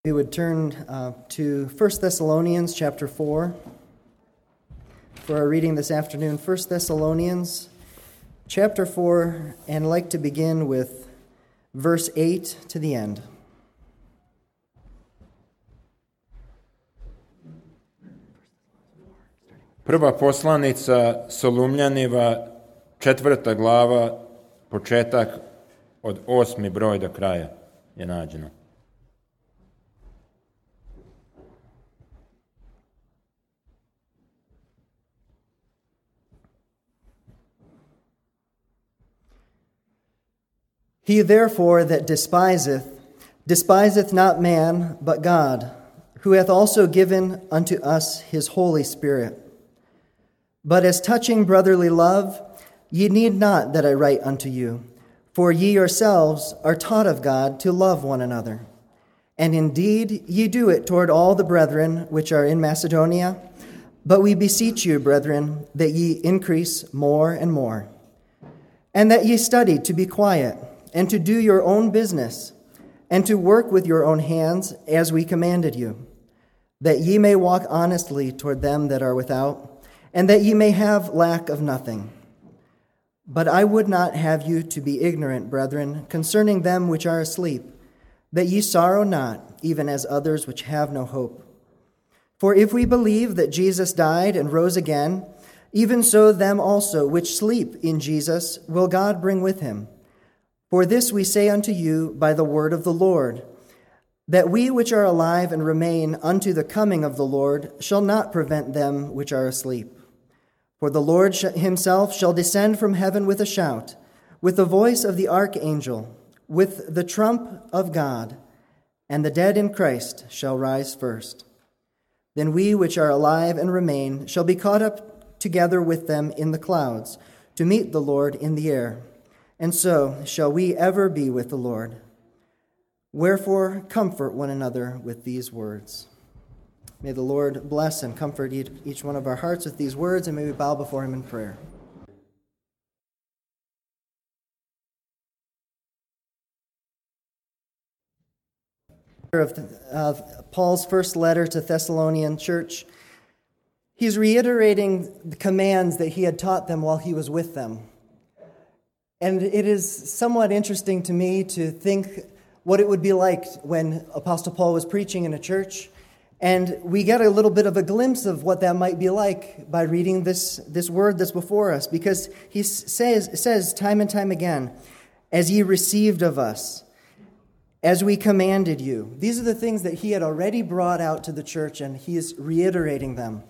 We would turn to 1 Thessalonians chapter 4 for our reading this afternoon. 1 Thessalonians chapter 4, and I'd like to begin with verse 8 to the end. Prva poslanica Solumljanima, 4. glava, početak od 8. broj do kraja je nađeno. He therefore that despiseth not man, but God, who hath also given unto us his Holy Spirit. But as touching brotherly love, ye need not that I write unto you, for ye yourselves are taught of God to love one another. And indeed ye do it toward all the brethren which are in Macedonia. But we beseech you, brethren, that ye increase more and more, and that ye study to be quiet, and to do your own business, and to work with your own hands, as we commanded you, that ye may walk honestly toward them that are without, and that ye may have lack of nothing. But I would not have you to be ignorant, brethren, concerning them which are asleep, that ye sorrow not, even as others which have no hope. For if we believe that Jesus died and rose again, even so them also which sleep in Jesus will God bring with him. For this we say unto you by the word of the Lord, that we which are alive and remain unto the coming of the Lord shall not prevent them which are asleep. For the Lord himself shall descend from heaven with a shout, with the voice of the archangel, with the trump of God, and the dead in Christ shall rise first. Then we which are alive and remain shall be caught up together with them in the clouds, to meet the Lord in the air. And so shall we ever be with the Lord. Wherefore, comfort one another with these words. May the Lord bless and comfort each one of our hearts with these words, and may we bow before him in prayer. Of Paul's first letter to Thessalonian church, he's reiterating the commands that he had taught them while he was with them. And it is somewhat interesting to me to think what it would be like when Apostle Paul was preaching in a church. And we get a little bit of a glimpse of what that might be like by reading this word that's before us. Because he says time and time again, as ye received of us, as we commanded you. These are the things that he had already brought out to the church, and he is reiterating them.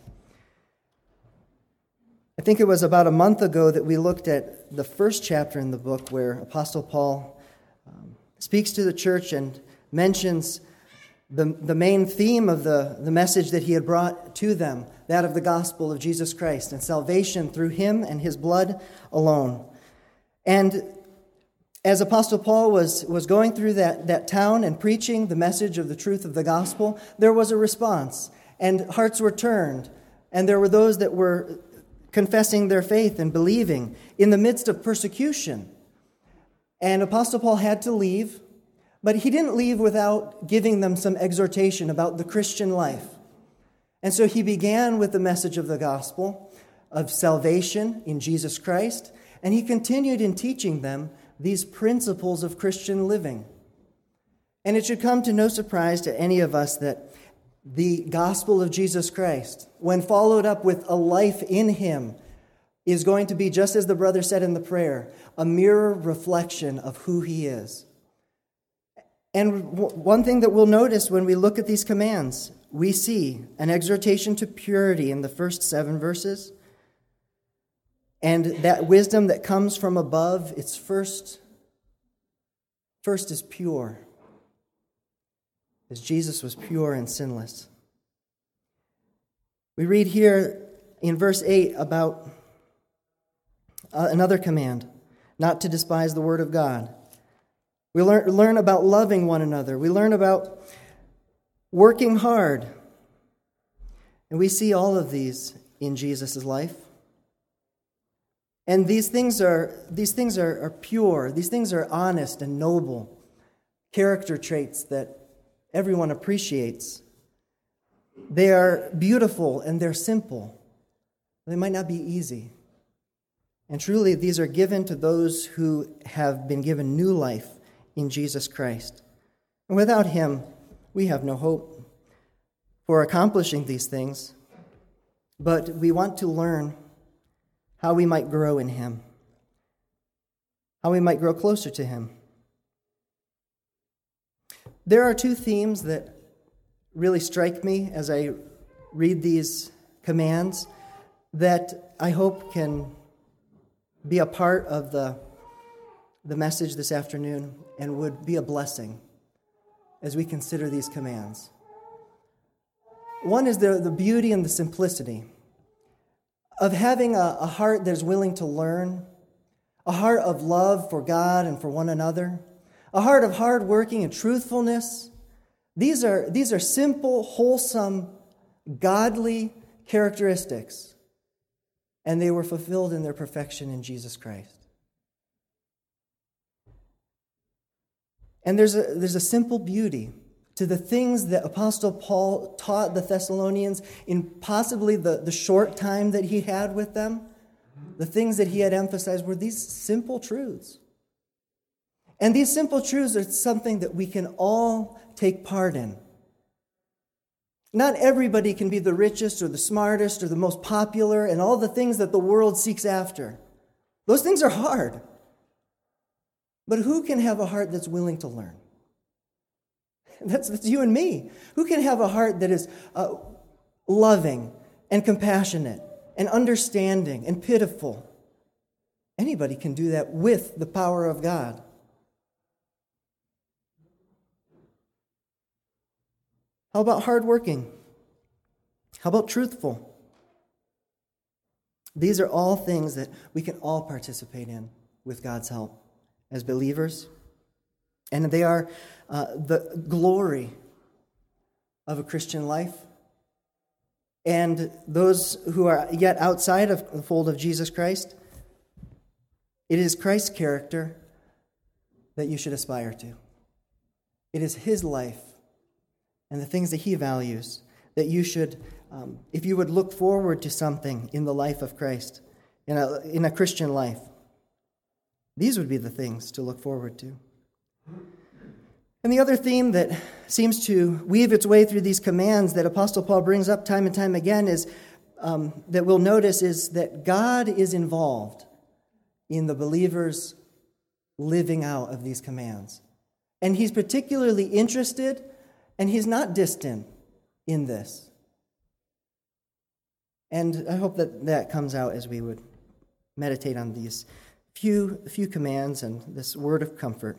I think it was about a month ago that we looked at the first chapter in the book where Apostle Paul speaks to the church and mentions the main theme of the message that he had brought to them, that of the gospel of Jesus Christ and salvation through him and his blood alone. And as Apostle Paul was going through that town and preaching the message of the truth of the gospel, there was a response, and hearts were turned, and there were those that were confessing their faith and believing in the midst of persecution. And Apostle Paul had to leave, but he didn't leave without giving them some exhortation about the Christian life. And so he began with the message of the gospel of salvation in Jesus Christ, and he continued in teaching them these principles of Christian living. And it should come to no surprise to any of us that the gospel of Jesus Christ, when followed up with a life in him, is going to be, just as the brother said in the prayer, a mirror reflection of who he is. And one thing that we'll notice when we look at these commands, we see an exhortation to purity in the first 7 verses. And that wisdom that comes from above, it's first is pure, as Jesus was pure and sinless. We read here in verse 8 about another command, not to despise the word of God. We learn about loving one another. We learn about working hard. And we see all of these in Jesus' life. And these things are pure. These things are honest and noble character traits that everyone appreciates. They are beautiful and they're simple. They might not be easy. And truly, these are given to those who have been given new life in Jesus Christ. And without him, we have no hope for accomplishing these things. But we want to learn how we might grow in him, how we might grow closer to him. There are two themes that really strike me as I read these commands that I hope can be a part of the message this afternoon and would be a blessing as we consider these commands. One is the beauty and the simplicity of having a heart that is willing to learn, a heart of love for God and for one another, a heart of hard working and truthfulness. These are simple, wholesome, godly characteristics, and they were fulfilled in their perfection in Jesus Christ. And there's a simple beauty to the things that Apostle Paul taught the Thessalonians in possibly the short time that he had with them. The things that he had emphasized were these simple truths. And these simple truths are something that we can all take part in. Not everybody can be the richest or the smartest or the most popular and all the things that the world seeks after. Those things are hard. But who can have a heart that's willing to learn? That's you and me. Who can have a heart that is loving and compassionate and understanding and pitiful? Anybody can do that with the power of God. How about hardworking? How about truthful? These are all things that we can all participate in with God's help as believers. And they are the glory of a Christian life. And those who are yet outside of the fold of Jesus Christ, it is Christ's character that you should aspire to. It is his life and the things that he values that you should, if you would look forward to something in the life of Christ, in a Christian life, these would be the things to look forward to. And the other theme that seems to weave its way through these commands that Apostle Paul brings up time and time again is that we'll notice is that God is involved in the believer's living out of these commands. And he's particularly interested, and he's not distant in this. And I hope that comes out as we would meditate on these few commands and this word of comfort.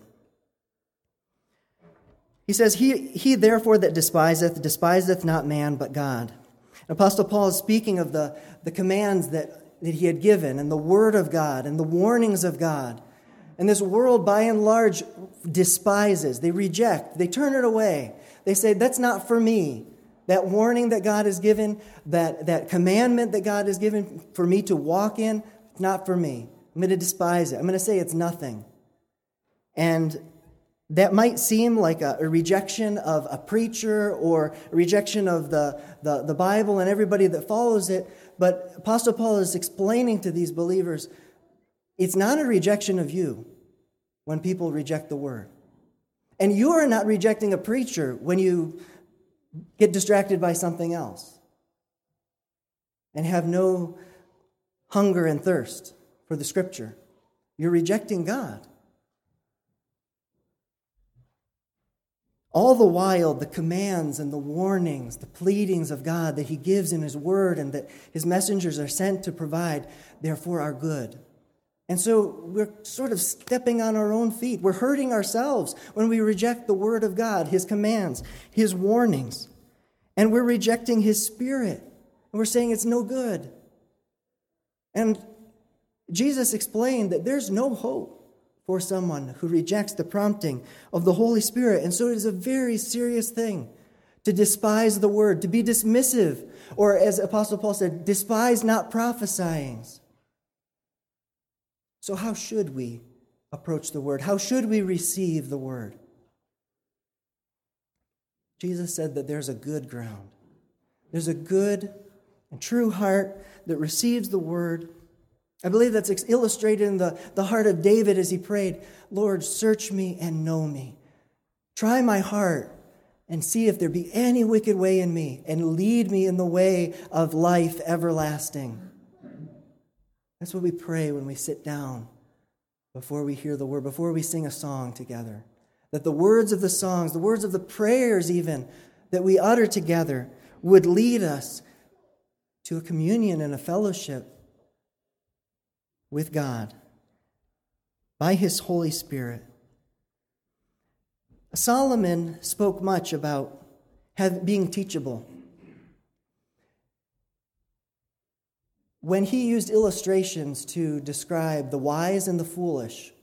He says, He therefore that despiseth not man, but God. Apostle Paul is speaking of the commands that he had given, and the word of God, and the warnings of God. And this world, by and large, despises. They reject. They turn it away. They say, that's not for me. That warning that God has given, that commandment that God has given for me to walk in, it's not for me. I'm going to despise it. I'm going to say it's nothing. And that might seem like a rejection of a preacher or a rejection of the Bible and everybody that follows it. But Apostle Paul is explaining to these believers, it's not a rejection of you when people reject the word. And you are not rejecting a preacher when you get distracted by something else and have no hunger and thirst for the Scripture. You're rejecting God. All the while, the commands and the warnings, the pleadings of God that he gives in his word and that his messengers are sent to provide, therefore are good. And so we're sort of stepping on our own feet. We're hurting ourselves when we reject the word of God, his commands, his warnings. And we're rejecting his spirit. And we're saying it's no good. And Jesus explained that there's no hope for someone who rejects the prompting of the Holy Spirit. And so it is a very serious thing to despise the word, to be dismissive, or as Apostle Paul said, despise not prophesying. So how should we approach the word? How should we receive the word? Jesus said that there's a good ground. There's a good and true heart that receives the word. I believe that's illustrated in the heart of David as he prayed, Lord, search me and know me. Try my heart and see if there be any wicked way in me, and lead me in the way of life everlasting. That's what we pray when we sit down, before we hear the word, before we sing a song together. That the words of the songs, the words of the prayers even, that we utter together would lead us to a communion and a fellowship with God by His Holy Spirit. Solomon spoke much about being teachable. When he used illustrations to describe the wise and the foolish,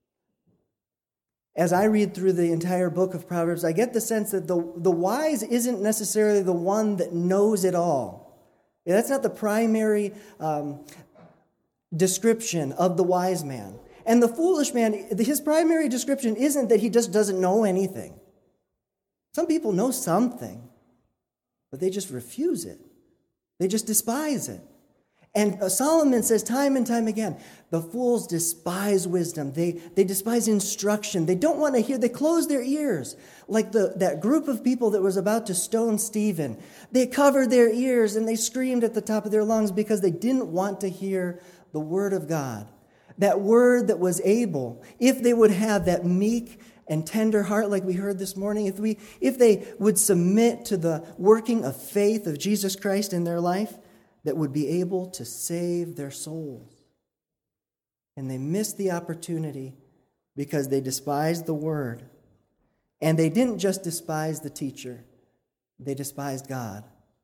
as I read through the entire book of Proverbs, I get the sense that the wise isn't necessarily the one that knows it all. That's not the primary description of the wise man. And the foolish man, his primary description isn't that he just doesn't know anything. Some people know something, but they just refuse it. They just despise it. And Solomon says time and time again, the fools despise wisdom. They despise instruction. They don't want to hear. They close their ears. Like that group of people that was about to stone Stephen. They covered their ears and they screamed at the top of their lungs because they didn't want to hear the word of God. That word that was able, if they would have that meek and tender heart like we heard this morning, if they would submit to the working of faith of Jesus Christ in their life, that would be able to save their souls. And they missed the opportunity because they despised the word. And they didn't just despise the teacher, they despised God.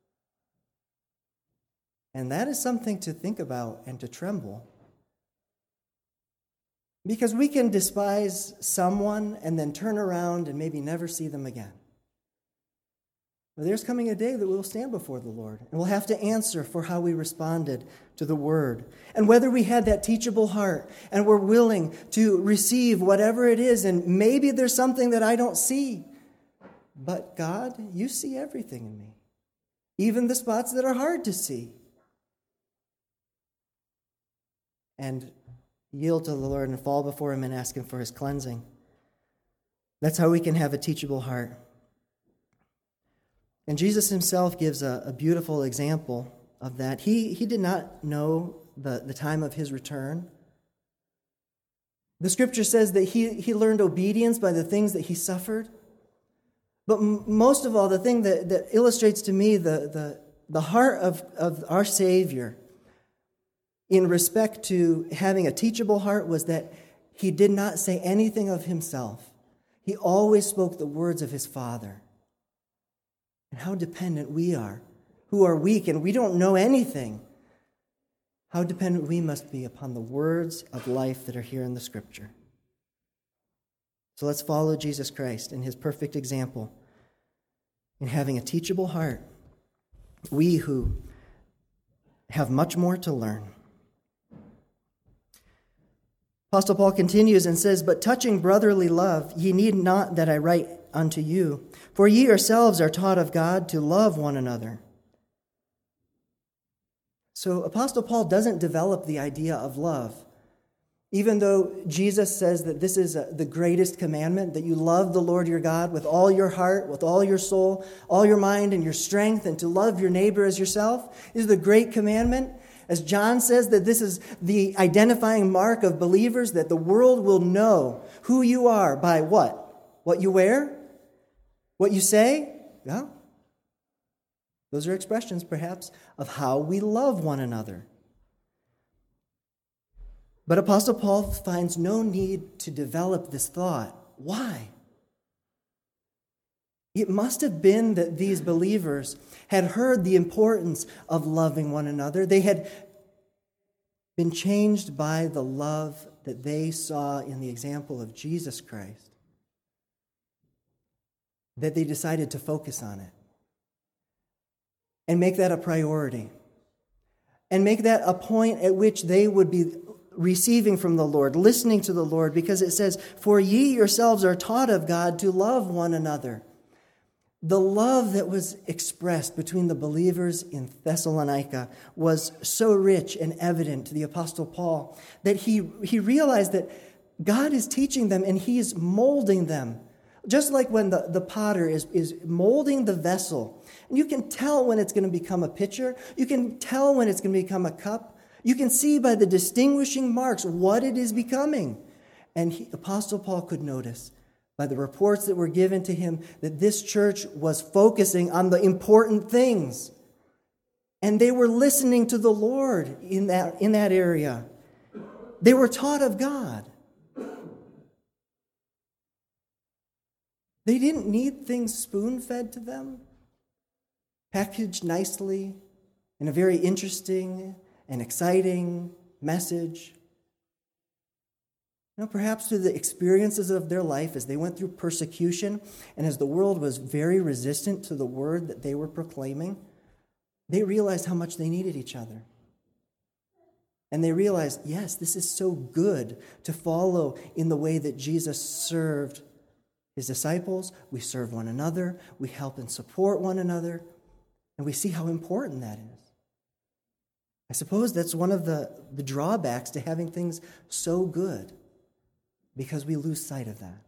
And that is something to think about and to tremble. Because we can despise someone and then turn around and maybe never see them again. But there's coming a day that we'll stand before the Lord, and we'll have to answer for how we responded to the word. And whether we had that teachable heart and we're willing to receive whatever it is, and maybe there's something that I don't see. But God, you see everything in me, even the spots that are hard to see. And yield to the Lord and fall before Him and ask Him for His cleansing. That's how we can have a teachable heart. And Jesus Himself gives a beautiful example of that. He did not know the time of His return. The Scripture says that he learned obedience by the things that He suffered. But most of all, the thing that illustrates to me the heart of our Savior in respect to having a teachable heart was that He did not say anything of Himself. He always spoke the words of His Father. And how dependent we are, who are weak and we don't know anything. How dependent we must be upon the words of life that are here in the Scripture. So let's follow Jesus Christ and His perfect example in having a teachable heart. We who have much more to learn. Apostle Paul continues and says, "But touching brotherly love, ye need not that I write unto you, for ye yourselves are taught of God to love one another." So Apostle Paul doesn't develop the idea of love. Even though Jesus says that this is the greatest commandment, that you love the Lord your God with all your heart, with all your soul, all your mind and your strength, and to love your neighbor as yourself, is the great commandment. As John says, that this is the identifying mark of believers, that the world will know who you are by what? What you wear? What you say? Yeah. Those are expressions, perhaps, of how we love one another. But Apostle Paul finds no need to develop this thought. Why? It must have been that these believers had heard the importance of loving one another. They had been changed by the love that they saw in the example of Jesus Christ, that they decided to focus on it and make that a priority and make that a point at which they would be receiving from the Lord, listening to the Lord, because it says, "For ye yourselves are taught of God to love one another." The love that was expressed between the believers in Thessalonica was so rich and evident to the Apostle Paul that he realized that God is teaching them and he is molding them. Just like when the potter is molding the vessel. And you can tell when it's going to become a pitcher. You can tell when it's going to become a cup. You can see by the distinguishing marks what it is becoming. And Apostle Paul could notice by the reports that were given to him that this church was focusing on the important things. And they were listening to the Lord in that area. They were taught of God. They didn't need things spoon-fed to them, packaged nicely in a very interesting and exciting message. Perhaps through the experiences of their life as they went through persecution and as the world was very resistant to the word that they were proclaiming, they realized how much they needed each other. And they realized, yes, this is so good to follow in the way that Jesus served his disciples. We serve one another, we help and support one another, and we see how important that is. I suppose that's one of the drawbacks to having things so good, because we lose sight of that.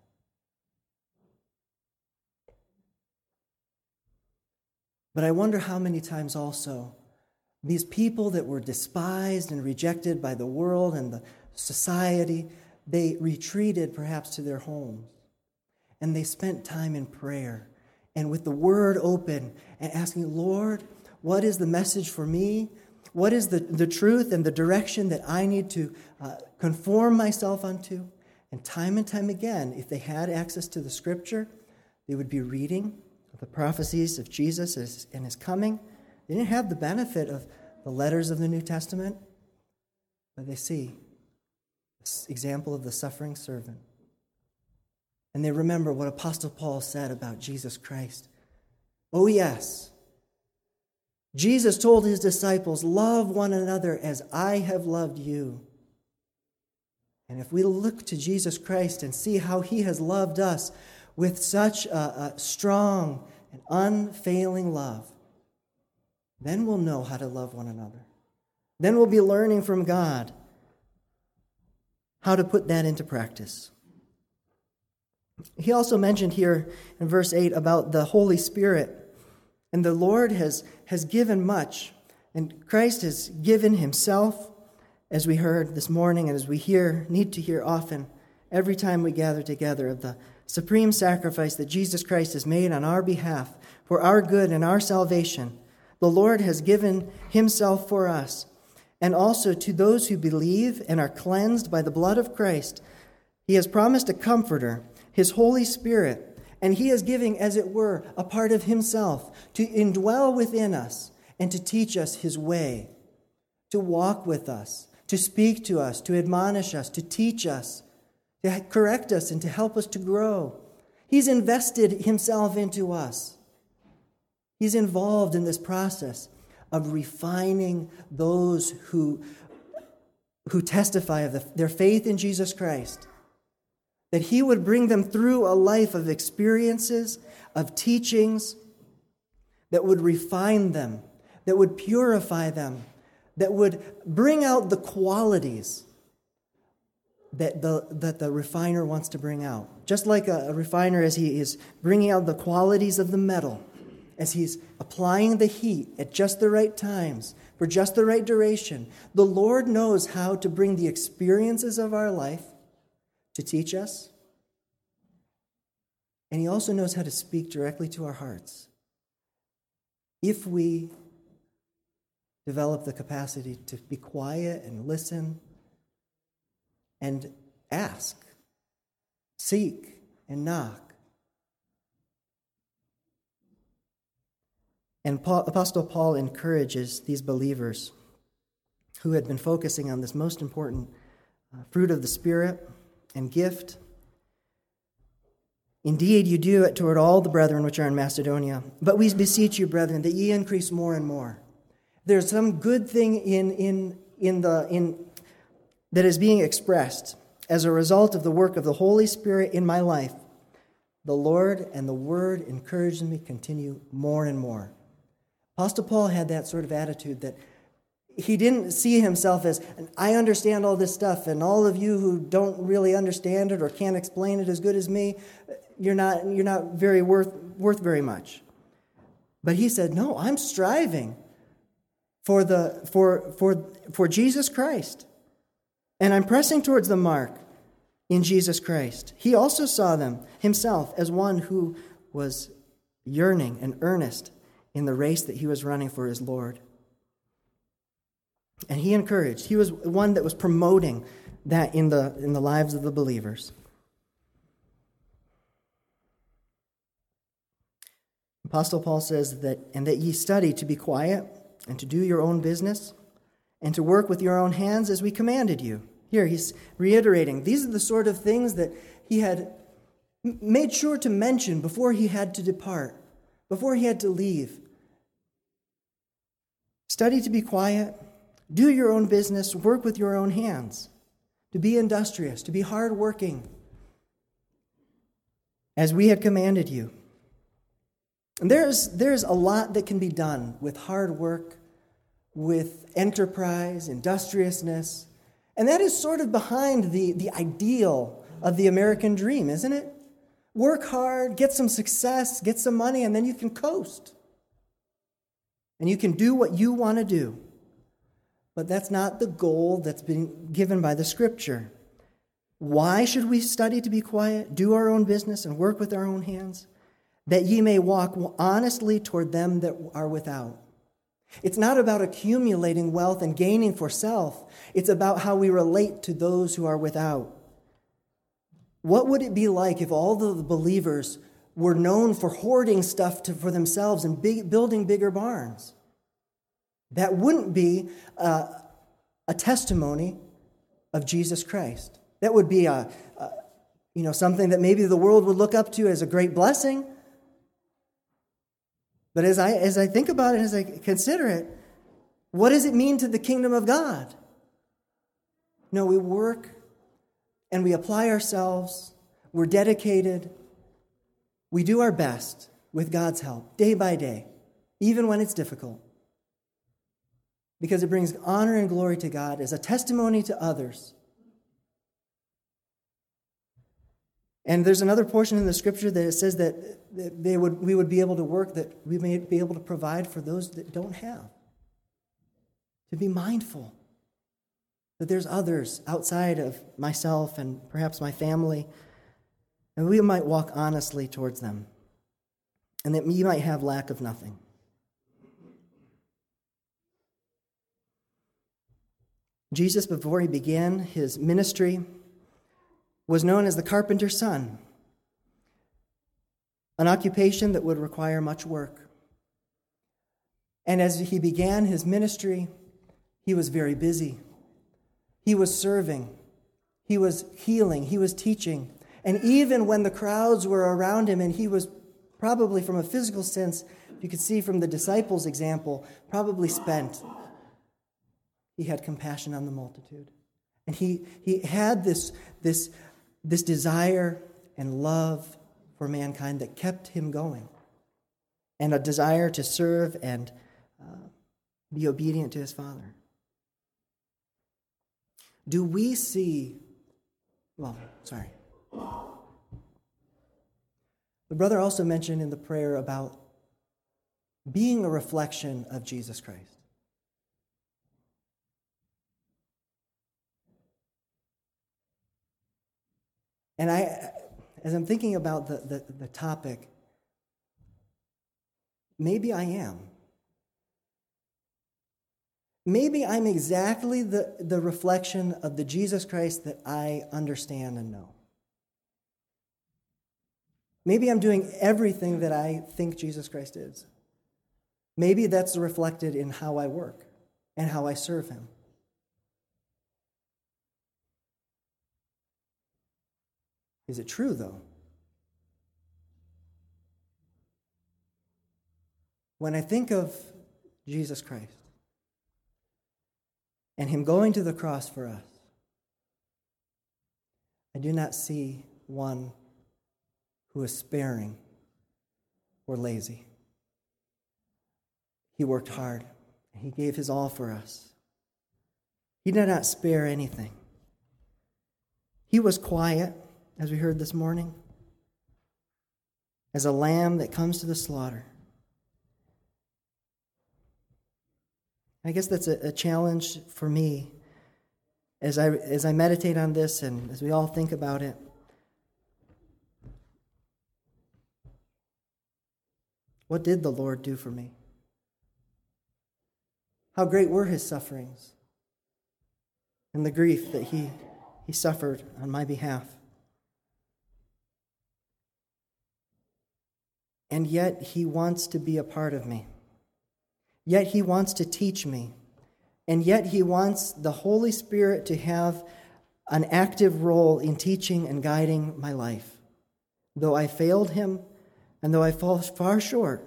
But I wonder how many times also these people that were despised and rejected by the world and the society, they retreated perhaps to their homes. And they spent time in prayer and with the word open and asking, Lord, what is the message for me? What is the truth and the direction that I need to conform myself unto? And time again, if they had access to the Scripture, they would be reading the prophecies of Jesus and his coming. They didn't have the benefit of the letters of the New Testament, but they see this example of the suffering servant. And they remember what Apostle Paul said about Jesus Christ. Oh yes, Jesus told his disciples, love one another as I have loved you. And if we look to Jesus Christ and see how he has loved us with such a strong and unfailing love, then we'll know how to love one another. Then we'll be learning from God how to put that into practice. He also mentioned here in verse 8 about the Holy Spirit. And the Lord has given much. And Christ has given himself, as we heard this morning and as we need to hear often, every time we gather together, of the supreme sacrifice that Jesus Christ has made on our behalf for our good and our salvation. The Lord has given himself for us. And also to those who believe and are cleansed by the blood of Christ, he has promised a comforter, his Holy Spirit, and he is giving, as it were, a part of himself to indwell within us and to teach us his way, to walk with us, to speak to us, to admonish us, to teach us, to correct us, and to help us to grow. He's invested himself into us. He's involved in this process of refining those who testify of their faith in Jesus Christ, that he would bring them through a life of experiences, of teachings that would refine them, that would purify them, that would bring out the qualities that the refiner wants to bring out. Just like a refiner, as he is bringing out the qualities of the metal, as he's applying the heat at just the right times, for just the right duration, the Lord knows how to bring the experiences of our life to teach us. And he also knows how to speak directly to our hearts. If we develop the capacity to be quiet and listen and ask, seek and knock. And Apostle Paul encourages these believers who had been focusing on this most important fruit of the Spirit and gift. Indeed, you do it toward all the brethren which are in Macedonia. But we beseech you, brethren, that ye increase more and more. There's some good thing that is being expressed as a result of the work of the Holy Spirit in my life. the Lord and the Word encouraged me to continue more and more. Apostle Paul had that sort of attitude that he didn't see himself as, I understand all this stuff, and all of you who don't really understand it or can't explain it as good as me, you're not very worth very much. But he said, no, I'm striving for Jesus Christ. And I'm pressing towards the mark in Jesus Christ. He also saw himself as one who was yearning and earnest in the race that he was running for his Lord. And he encouraged. He was one that was promoting that in the lives of the believers. Apostle Paul says that ye study to be quiet and to do your own business and to work with your own hands as we commanded you. Here he's reiterating, these are the sort of things that he had made sure to mention before he had to depart, before he had to leave. Study to be quiet, do your own business, work with your own hands, to be industrious, to be hardworking, as we had commanded you. And there's a lot that can be done with hard work, with enterprise, industriousness, and that is sort of behind the ideal of the American dream, isn't it? Work hard, get some success, get some money, and then you can coast. And you can do what you want to do. But that's not the goal that's been given by the Scripture. Why should we study to be quiet, do our own business, and work with our own hands? That ye may walk honestly toward them that are without. It's not about accumulating wealth and gaining for self. It's about how we relate to those who are without. What would it be like if all the believers were known for hoarding stuff for themselves and building bigger barns? That wouldn't be a testimony of Jesus Christ. That would be something that maybe the world would look up to as a great blessing. But as I think about it, as I consider it, what does it mean to the kingdom of God? No, we work and we apply ourselves. We're dedicated. We do our best with God's help, day by day, even when it's difficult. Because it brings honor and glory to God as a testimony to others. And there's another portion in the Scripture that it says that we would be able to work, that we may be able to provide for those that don't have. To be mindful that there's others outside of myself and perhaps my family, and we might walk honestly towards them, and that you might have lack of nothing. Jesus, before he began his ministry, was known as the carpenter's son, an occupation that would require much work. And as he began his ministry, he was very busy. He was serving. He was healing. He was teaching. And even when the crowds were around him, and he was probably, from a physical sense, you could see from the disciples' example, probably spent, he had compassion on the multitude. And he had this desire and love for mankind that kept him going, and a desire to serve and be obedient to his Father. Do we see, the brother also mentioned in the prayer about being a reflection of Jesus Christ. And as I'm thinking about the topic, maybe I am. Maybe I'm exactly the reflection of the Jesus Christ that I understand and know. Maybe I'm doing everything that I think Jesus Christ is. Maybe that's reflected in how I work and how I serve him. Is it true, though? When I think of Jesus Christ and him going to the cross for us, I do not see one who was sparing or lazy. He worked hard. He gave his all for us. He did not spare anything. He was quiet, as we heard this morning, as a lamb that comes to the slaughter. I guess that's a challenge for me as I meditate on this and as we all think about it. What did the Lord do for me? How great were his sufferings and the grief that he suffered on my behalf. And yet he wants to be a part of me. Yet he wants to teach me. And yet he wants the Holy Spirit to have an active role in teaching and guiding my life. Though I failed him, and though I fall far short,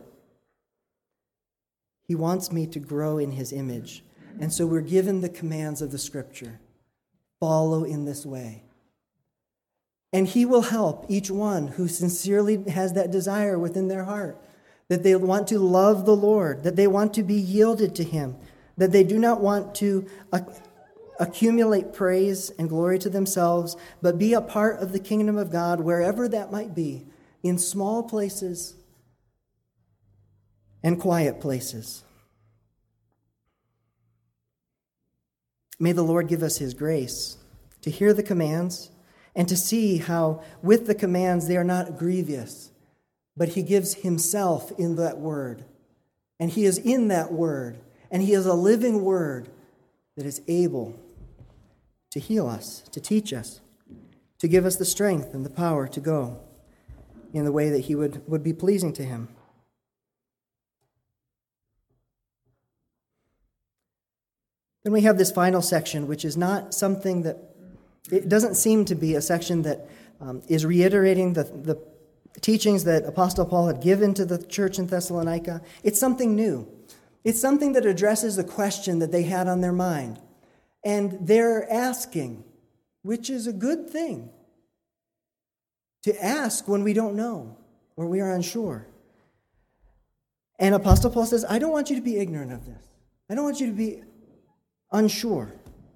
he wants me to grow in his image. And so we're given the commands of the Scripture. Follow in this way. And he will help each one who sincerely has that desire within their heart, that they want to love the Lord, that they want to be yielded to him, that they do not want to accumulate praise and glory to themselves, but be a part of the kingdom of God wherever that might be, in small places and quiet places. May the Lord give us his grace to hear the commands and to see how with the commands they are not grievous, but he gives himself in that word. And he is in that word. And he is a living word that is able to heal us, to teach us, to give us the strength and the power to go in the way that he would be pleasing to him. Then we have this final section, which is not something that, it doesn't seem to be a section that is reiterating the teachings that Apostle Paul had given to the church in Thessalonica. It's something new. It's something that addresses the question that they had on their mind. And they're asking, which is a good thing, to ask when we don't know or we are unsure. And Apostle Paul says, I don't want you to be ignorant of this. I don't want you to be unsure.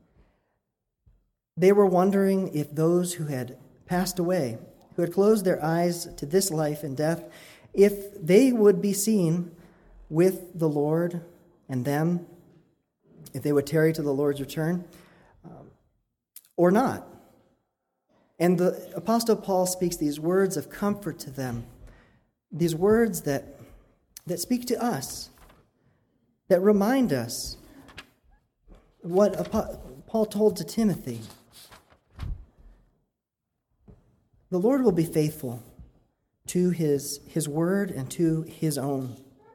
They were wondering if those who had passed away, who had closed their eyes to this life and death, if they would be seen with the Lord and them, if they would tarry to the Lord's return, or not. And the Apostle Paul speaks these words of comfort to them, these words that speak to us, that remind us what Paul told to Timothy. The Lord will be faithful to his word and to his own.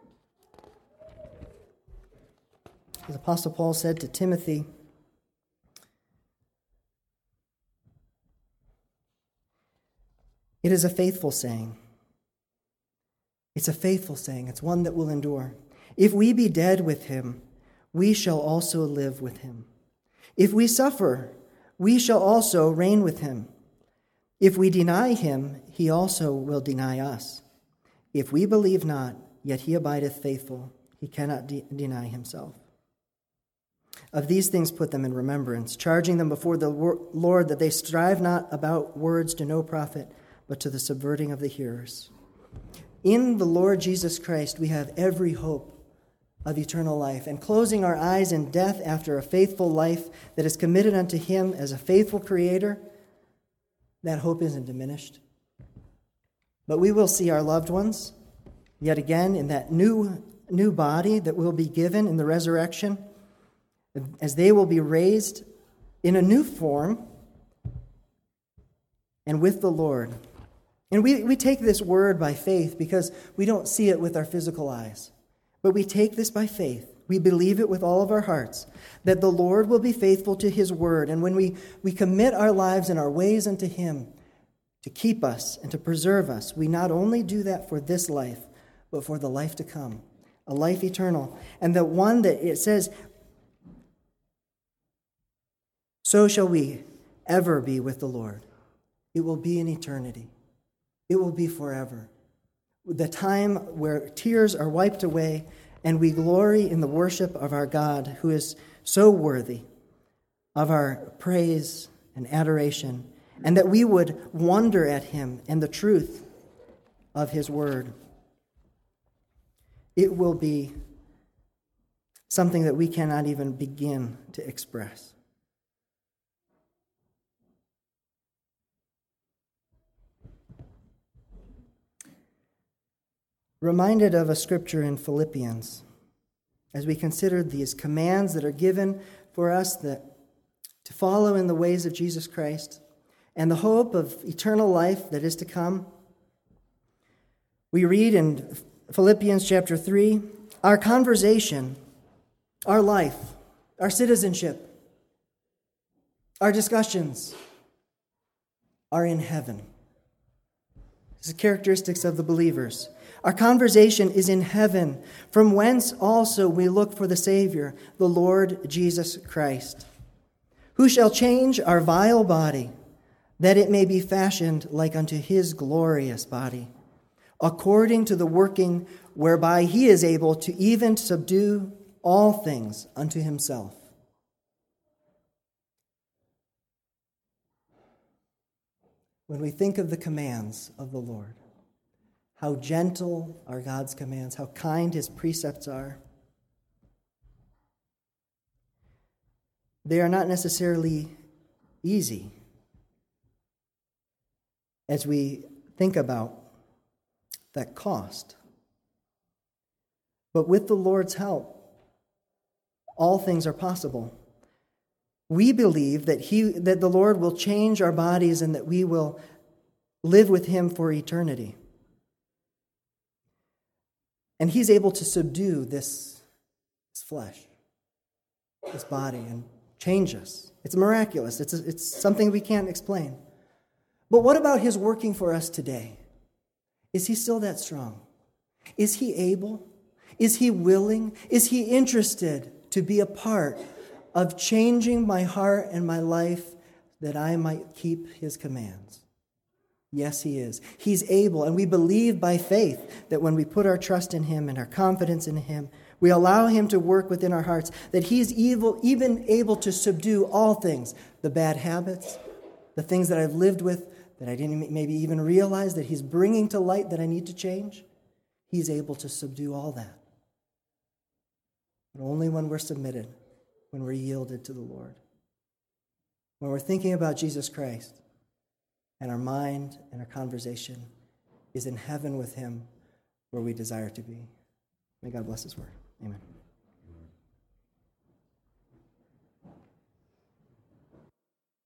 As Apostle Paul said to Timothy, it is a faithful saying. It's a faithful saying. It's one that will endure. If we be dead with him, we shall also live with him. If we suffer, we shall also reign with him. If we deny him, he also will deny us. If we believe not, yet he abideth faithful. He cannot deny himself. Of these things put them in remembrance, charging them before the Lord that they strive not about words to no profit, but to the subverting of the hearers. In the Lord Jesus Christ, we have every hope of eternal life. And closing our eyes in death after a faithful life that is committed unto him as a faithful creator, that hope isn't diminished. But we will see our loved ones, yet again, in that new body that will be given in the resurrection, as they will be raised in a new form and with the Lord. And we take this word by faith because we don't see it with our physical eyes. But we take this by faith. We believe it with all of our hearts, that the Lord will be faithful to his word. And when we commit our lives and our ways unto him to keep us and to preserve us, we not only do that for this life, but for the life to come, a life eternal. And the one that it says, so shall we ever be with the Lord. It will be in eternity. it will be forever. The time where tears are wiped away and we glory in the worship of our God, who is so worthy of our praise and adoration, and that we would wonder at him and the truth of his word. It will be something that we cannot even begin to express. Reminded of a scripture in Philippians, as we consider these commands that are given for us to follow in the ways of Jesus Christ and the hope of eternal life that is to come. We read in Philippians chapter 3, our conversation, our life, our citizenship, our discussions are in heaven. This is characteristics of the believers. Our conversation is in heaven, from whence also we look for the Savior, the Lord Jesus Christ, who shall change our vile body, that it may be fashioned like unto his glorious body, according to the working whereby he is able to even subdue all things unto himself. When we think of the commands of the Lord, how gentle are God's commands, how kind his precepts are, they are not necessarily easy as we think about that cost. But with the Lord's help, all things are possible. We believe that the Lord will change our bodies and that we will live with him for eternity. And he's able to subdue this flesh, this body, and change us. It's miraculous. It's something we can't explain. But what about his working for us today? Is he still that strong? Is he able? Is he willing? Is he interested to be a part of changing my heart and my life that I might keep his commands? Yes, he is. He's able, and we believe by faith that when we put our trust in him and our confidence in him, we allow him to work within our hearts, that he's even able to subdue all things, the bad habits, the things that I've lived with that I didn't maybe even realize that he's bringing to light that I need to change. He's able to subdue all that. But only when we're submitted, when we're yielded to the Lord. When we're thinking about Jesus Christ, and our mind and our conversation is in heaven with him, where we desire to be. May God bless his word. Amen.